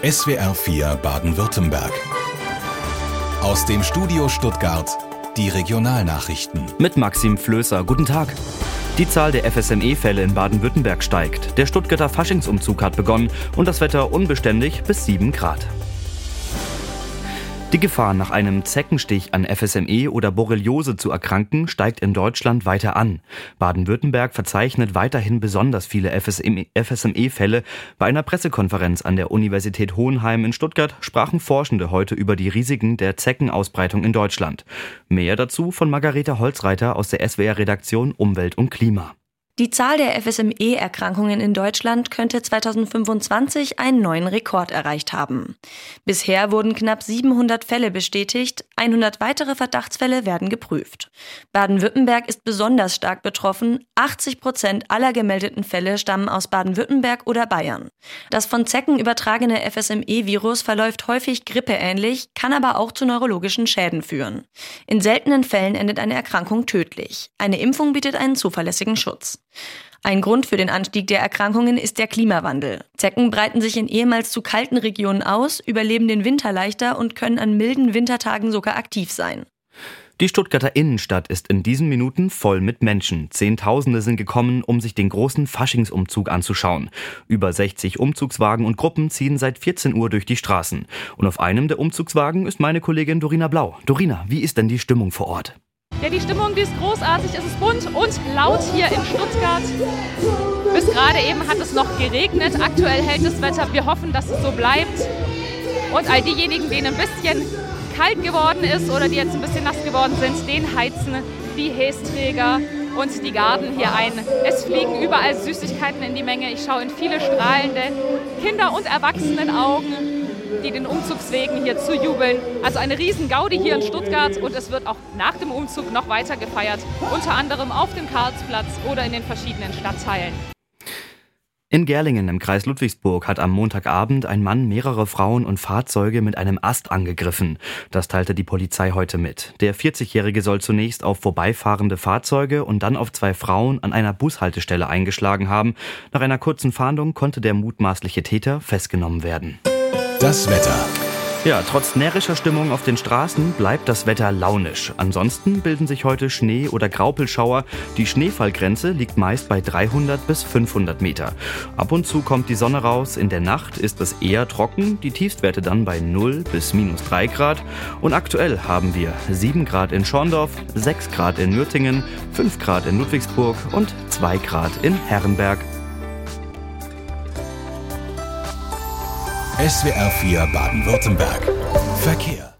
SWR 4 Baden-Württemberg. Aus dem Studio Stuttgart die Regionalnachrichten. Mit Maxim Flößer. Guten Tag. Die Zahl der FSME-Fälle in Baden-Württemberg steigt. Der Stuttgarter Faschingsumzug hat begonnen und das Wetter unbeständig bis 7 Grad. Die Gefahr, nach einem Zeckenstich an FSME oder Borreliose zu erkranken, steigt in Deutschland weiter an. Baden-Württemberg verzeichnet weiterhin besonders viele FSME-Fälle. Bei einer Pressekonferenz an der Universität Hohenheim in Stuttgart sprachen Forschende heute über die Risiken der Zeckenausbreitung in Deutschland. Mehr dazu von Margarete Holzreiter aus der SWR-Redaktion Umwelt und Klima. Die Zahl der FSME-Erkrankungen in Deutschland könnte 2025 einen neuen Rekord erreicht haben. Bisher wurden knapp 700 Fälle bestätigt, 100 weitere Verdachtsfälle werden geprüft. Baden-Württemberg ist besonders stark betroffen, 80% aller gemeldeten Fälle stammen aus Baden-Württemberg oder Bayern. Das von Zecken übertragene FSME-Virus verläuft häufig grippeähnlich, kann aber auch zu neurologischen Schäden führen. In seltenen Fällen endet eine Erkrankung tödlich. Eine Impfung bietet einen zuverlässigen Schutz. Ein Grund für den Anstieg der Erkrankungen ist der Klimawandel. Zecken breiten sich in ehemals zu kalten Regionen aus, überleben den Winter leichter und können an milden Wintertagen sogar aktiv sein. Die Stuttgarter Innenstadt ist in diesen Minuten voll mit Menschen. Zehntausende sind gekommen, um sich den großen Faschingsumzug anzuschauen. Über 60 Umzugswagen und Gruppen ziehen seit 14 Uhr durch die Straßen. Und auf einem der Umzugswagen ist meine Kollegin Dorina Blau. Dorina, wie ist denn die Stimmung vor Ort? Ja, die Stimmung, die ist großartig, es ist bunt und laut hier in Stuttgart. Bis gerade eben hat es noch geregnet, aktuell hält das Wetter, wir hoffen, dass es so bleibt. Und all diejenigen, denen ein bisschen kalt geworden ist oder die jetzt ein bisschen nass geworden sind, den heizen die Hästräger und die Garden hier ein. Es fliegen überall Süßigkeiten in die Menge, ich schaue in viele strahlende Kinder- und Erwachsenenaugen, die den Umzugswegen hier zujubeln. Also eine riesen Gaudi hier in Stuttgart und es wird auch nach dem Umzug noch weiter gefeiert, unter anderem auf dem Karlsplatz oder in den verschiedenen Stadtteilen. In Gerlingen im Kreis Ludwigsburg hat am Montagabend ein Mann mehrere Frauen und Fahrzeuge mit einem Ast angegriffen. Das teilte die Polizei heute mit. Der 40-Jährige soll zunächst auf vorbeifahrende Fahrzeuge und dann auf 2 Frauen an einer Bushaltestelle eingeschlagen haben. Nach einer kurzen Fahndung konnte der mutmaßliche Täter festgenommen werden. Das Wetter. Ja, trotz närrischer Stimmung auf den Straßen bleibt das Wetter launisch. Ansonsten bilden sich heute Schnee- oder Graupelschauer. Die Schneefallgrenze liegt meist bei 300 bis 500 Meter. Ab und zu kommt die Sonne raus. In der Nacht ist es eher trocken. Die Tiefstwerte dann bei 0 bis -3 Grad. Und aktuell haben wir 7 Grad in Schorndorf, 6 Grad in Nürtingen, 5 Grad in Ludwigsburg und 2 Grad in Herrenberg. SWR 4 Baden-Württemberg. Verkehr.